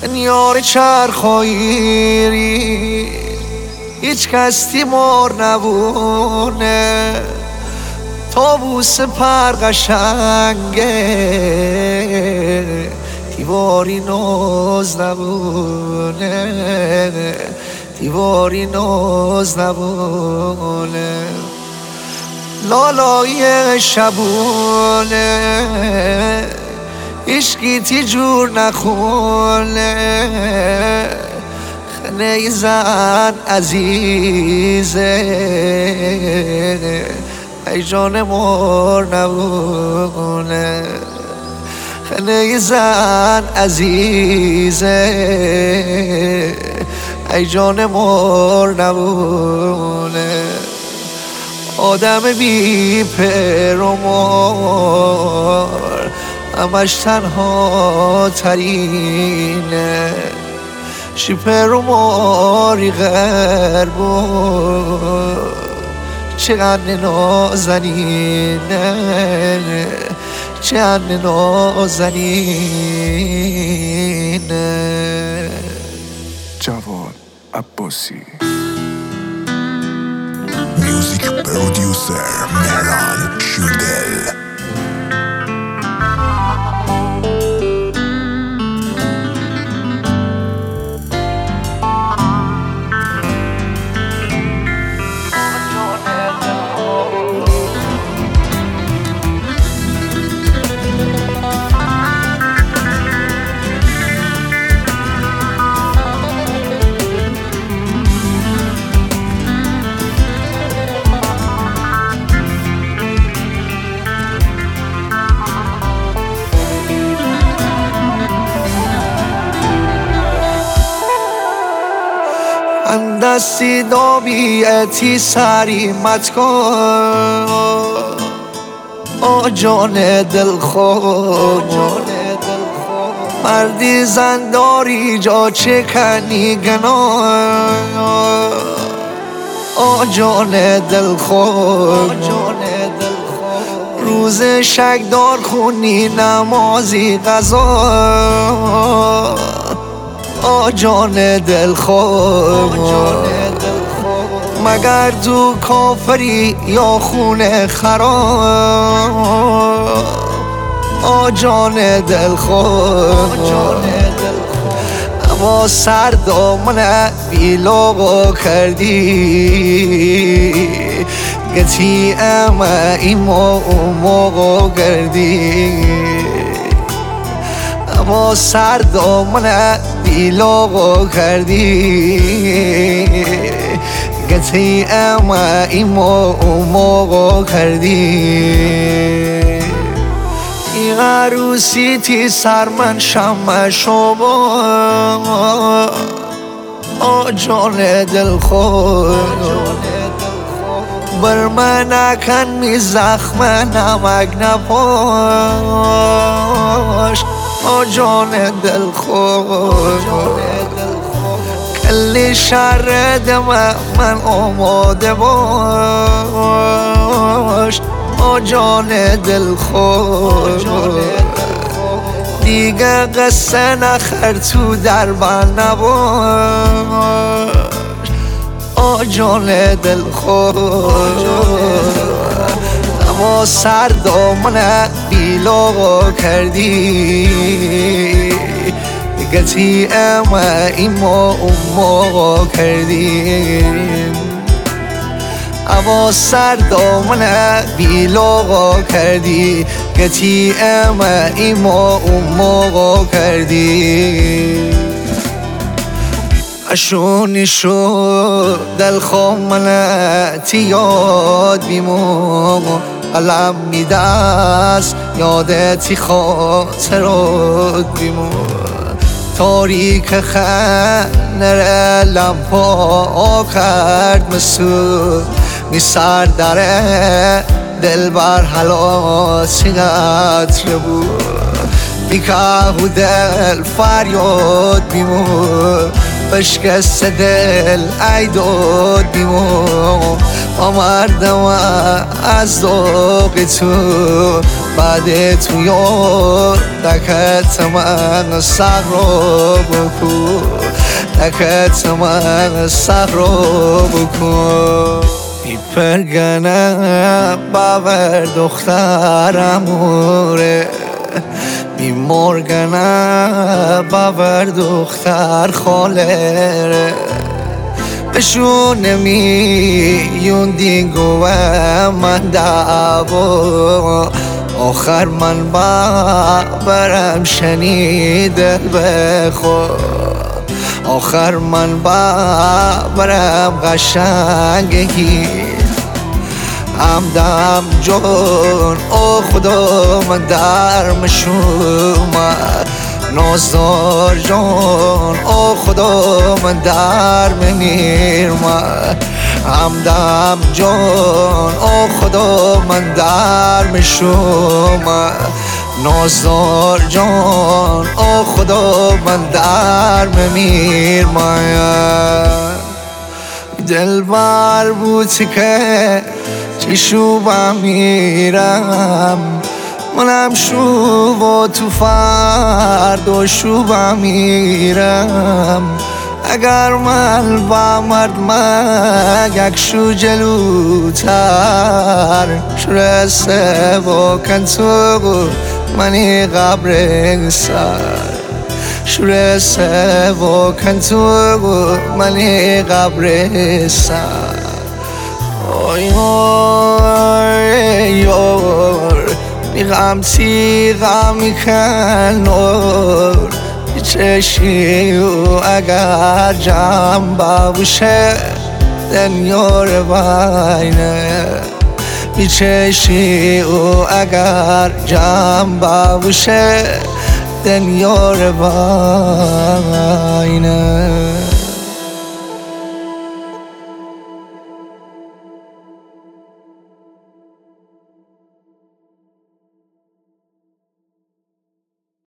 یار چرخاییری هیچ کس تیمار نبونه طاووس پر قشنگه دیواری ناز نبونه دیواری ناز نبونه لالای شبونه عشقی تی جور نخونه خنه زن عزیزه ای جان مر نبونه خنه زن عزیزه ای جان مر نبونه آدم بی پر و مار همش تنها ترینه شی پر و ماری غربو چقدر نازنینه چقدر نازنینه. جواد عباسی میوزیک پرودیوسر مهران شودل. دستی دابیتی سریمت کن آ جان دلخور مردی زنداری جا چکنی گناه آ جان دلخور روز شکدار خونی نمازی قضا آ جان دلخور مگر تو کافری یا خونه خراب آ جان دلخور اما سر دامن بیلاغا کردی گتی اما ایما موقع کردی اما سر دامن بیلاغا کردی گتی اما ایما موقع کردی این عروسی تی سر من شمع شما آ جان دلخور بر من نکن می زخم نمک نپاش آ جان دلخور کلی شر دم من آماده باش آ جان دلخور دیگه قصه نخر تو در بند نباش آ جان دلخور اما سر دامن بیلاغا کردی گتی اما ایما موقع کردی اما سر دامن بیلاغا کردی گتی اما ایما موقع کردی اشونی شد دل خامنتی یاد بیمو علم میدست یادتی خاطرات بیمو تاریک خنر لمپا کرد مسو می سر داره دل بر حلا چقدر بود میکه دل فریاد بیمو بشکست دل ای داد بیمو ما مردم از ذوق تو بعد تو یار دکت من سر رو بکن دکت من سر رو بکن میپرگنم باور دخترموره میمرگنم باور دختر خاله بشون نمیون دیگو من دعوا آخر من برم شنیده بخور آخر من برم قشنگی همدم جون او خدا من در مشومد نازدار جان او خدا من در میرم همدم جان او خدا من در میشوم نازدار جان او خدا من در میرم دلبر بود که چشو بمیرم منم شو با تو فرد و شو بمیرم اگر من با مرد یک شو جلوتر شو رسه با کن تو منی قبر سر شو رسه با کن تو منی قبر سر آی آی آی میغم تیغم میکنور چشی و اگر جمع باشه دنیار بینه میچشی و اگر جمع باشه دنیار بینه